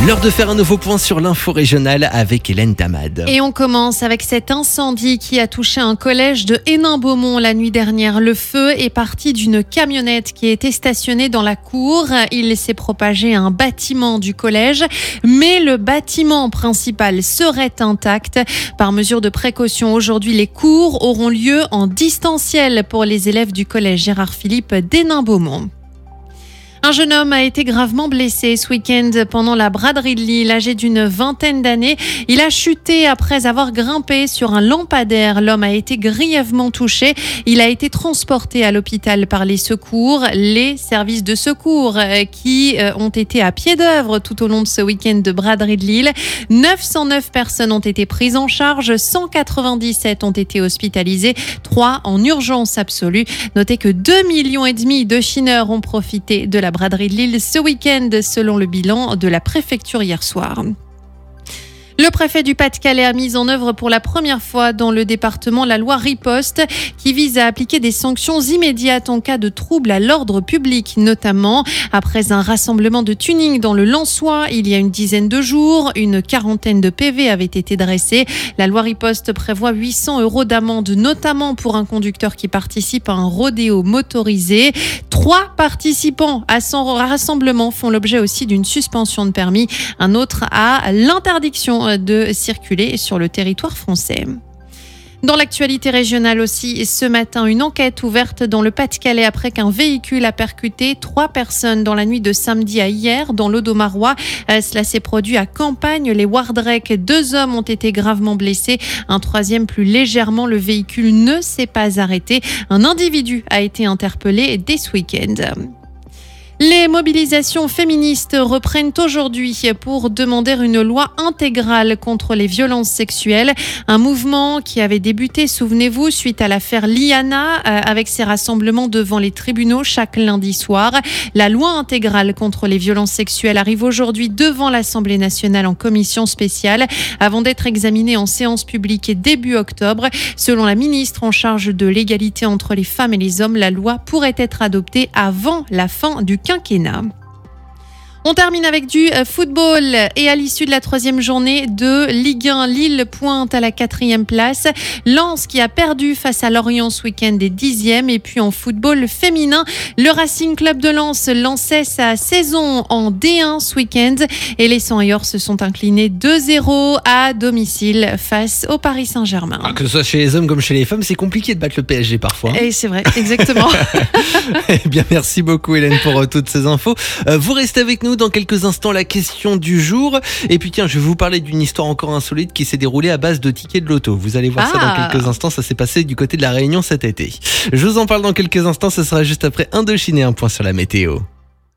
L'heure de faire un nouveau point sur l'info régionale avec Hélène Tamad. Et on commence avec cet incendie qui a touché un collège de Hénin-Beaumont la nuit dernière. Le feu est parti d'une camionnette qui était stationnée dans la cour. Il s'est propagé à un bâtiment du collège, mais le bâtiment principal serait intact. Par mesure de précaution, aujourd'hui, les cours auront lieu en distanciel pour les élèves du collège Gérard Philippe d'Hénin-Beaumont. Un jeune homme a été gravement blessé ce week-end pendant la braderie de Lille. Âgé d'une vingtaine d'années, il a chuté après avoir grimpé sur un lampadaire. L'homme a été grièvement touché. Il a été transporté à l'hôpital par les secours. Les services de secours qui ont été à pied d'œuvre tout au long de ce week-end de braderie de Lille. 909 personnes ont été prises en charge. 197 ont été hospitalisées. 3 en urgence absolue. Notez que 2,5 millions de chineurs ont profité de la braderie de Lille ce week-end, selon le bilan de la préfecture hier soir. Le préfet du Pas-de-Calais a mis en œuvre pour la première fois dans le département la loi Riposte qui vise à appliquer des sanctions immédiates en cas de trouble à l'ordre public, notamment après un rassemblement de tuning dans le Lensois il y a une dizaine de jours. Une quarantaine de PV avaient été dressés. La loi Riposte prévoit 800 € d'amende, notamment pour un conducteur qui participe à un rodéo motorisé. 3 participants à son rassemblement font l'objet aussi d'une suspension de permis. Un autre a l'interdiction de circuler sur le territoire français. Dans l'actualité régionale aussi, ce matin, une enquête ouverte dans le Pas-de-Calais après qu'un véhicule a percuté 3 personnes dans la nuit de samedi à hier dans l'Audomarois. Cela s'est produit à Campagne-les-Wardrec. 2 hommes ont été gravement blessés. Un 3e plus légèrement. Le véhicule ne s'est pas arrêté. Un individu a été interpellé dès ce week-end. Les mobilisations féministes reprennent aujourd'hui pour demander une loi intégrale contre les violences sexuelles. Un mouvement qui avait débuté, souvenez-vous, suite à l'affaire Liana, avec ses rassemblements devant les tribunaux chaque lundi soir. La loi intégrale contre les violences sexuelles arrive aujourd'hui devant l'Assemblée nationale en commission spéciale, avant d'être examinée en séance publique début octobre. Selon la ministre en charge de l'égalité entre les femmes et les hommes, la loi pourrait être adoptée avant la fin du quinquennat. On termine avec du football et à l'issue de la 3e journée de Ligue 1, Lille pointe à la 4e place. Lens qui a perdu face à Lorient ce week-end est 10e. Et puis en football féminin, le Racing Club de Lens lançait sa saison en D1 ce week-end. Et les Savoyards se sont inclinés 2-0 à domicile face au Paris Saint-Germain. Que ce soit chez les hommes comme chez les femmes, c'est compliqué de battre le PSG parfois. Et c'est vrai, exactement. Eh bien, merci beaucoup Hélène pour toutes ces infos. Vous restez avec nous dans quelques instants, la question du jour. Et puis tiens, je vais vous parler d'une histoire encore insolite qui s'est déroulée à base de tickets de loto. Vous allez voir ça dans quelques instants, ça s'est passé du côté de la Réunion cet été. Je vous en parle dans quelques instants, ce sera juste après Indochine et un point sur la météo.